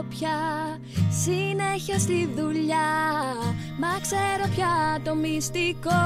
θέλω πια συνέχεια στη δουλειά, μα ξέρω πια το μυστικό.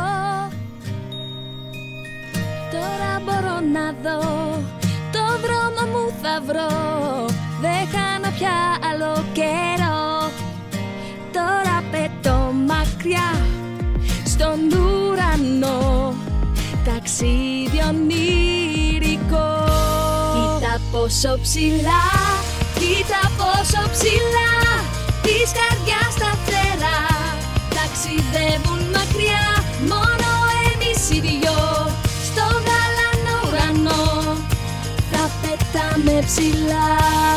Τώρα μπορώ να δω, το δρόμο μου θα βρω, δεν χάνω πια άλλο καιρό. Τώρα πετώ μακριά στον ουρανό, ταξίδι ονειρικό. Κοίτα πόσο ψηλά, κοίτα πόσο ψηλά, της καρδιάς τα φτερά ταξιδεύουν μακριά. Μόνο εμείς οι δυο στο γαλανό ουρανό θα πετάμε ψηλά.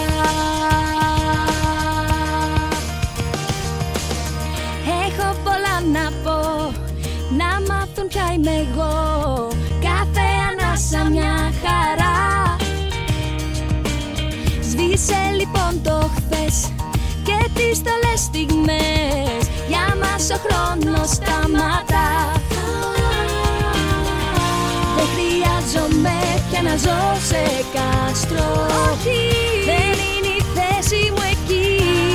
Έχω πολλά να πω, να μάθουν ποια είμαι εγώ, κάθε ανάσα μια χαρά. Σβήσε λοιπόν το χθες και τις στολές στιγμές, για μας ο χρόνος σταματά. Δεν χρειάζομαι πια να ζω σε κάστρο, όχι, δεν είναι η θέση μου εκεί.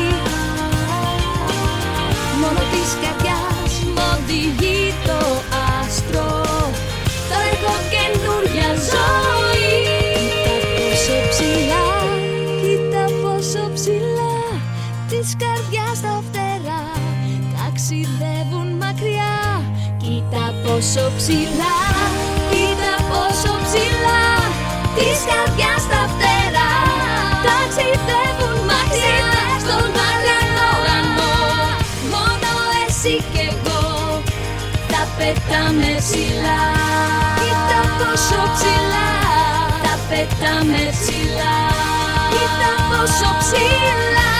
Μόνο της καρδιάς μ' οδηγεί το άστρο, τώρα έχω καινούρια ζωή. Κοίτα πόσο ψηλά, κοίτα πόσο ψηλά, της καρδιάς τα φτερά ταξιδεύουν μακριά. Κοίτα πόσο ψηλά, κοίτα πόσο ψηλά, της καρδιάς τα φτερά ταξιδεύουν μακριά. Στον γαλανό ουρανό μόνο εσύ κι εγώ θα πετάμε ψηλά. Κοίτα πόσο ψηλά, θα πετάμε ψηλά. Κοίτα πόσο ψηλά.